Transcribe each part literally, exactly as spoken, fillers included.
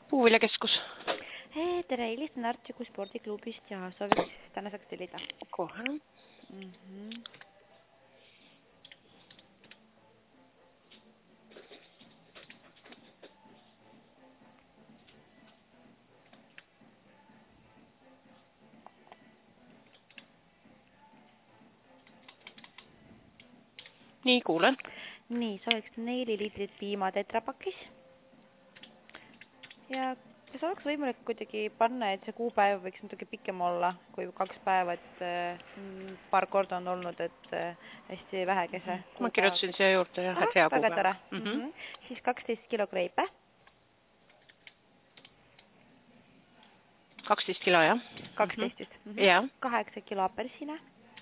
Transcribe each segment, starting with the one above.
Puuviljakeskus. Tere, helistan Artšiku spordiklubist ja sooviks tänaseks tellida. Kohe. Mm -hmm. Nii, kuulen. Nii, sooviks neli liitrit piima tetrapakis. Ja kas oleks võimalik kuidagi panna, et see kuupäev võiks natuke pikem olla kui kaks päeva, et mm, paar korda on olnud, et hästi vähekese mm -hmm. Ma kirjutasin siia juurde jah, et hea kuupäeva. kuupäeva. Mm -hmm. Siis kaksteist kilo kreipe. kaksteist kilo, jah? kaksteist just. Mm -hmm. Ja. kaheksa kilo apelsine.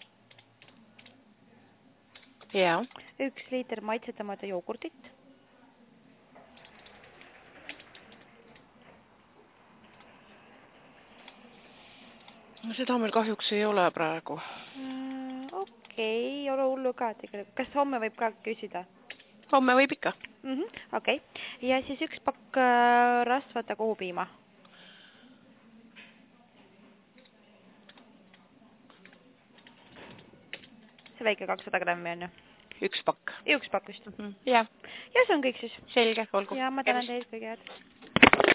Ja. üks liiter maitsetamata joogurtit. No seda meil kahjuks ei ole praegu. Mm, okei, ei ole hullu ka tegelikult. Kas homme võib ka küsida? Homme võib ikka. Mm -hmm. Okei. Ja siis üks pakk rasvata kohupiima. See väike kakssada grammi on ju? Üks pakk. Üks pakk vist. Mm -hmm. Ja. Ja see on kõik siis. Selge, olgu. Ja ma tänan teid kõige head.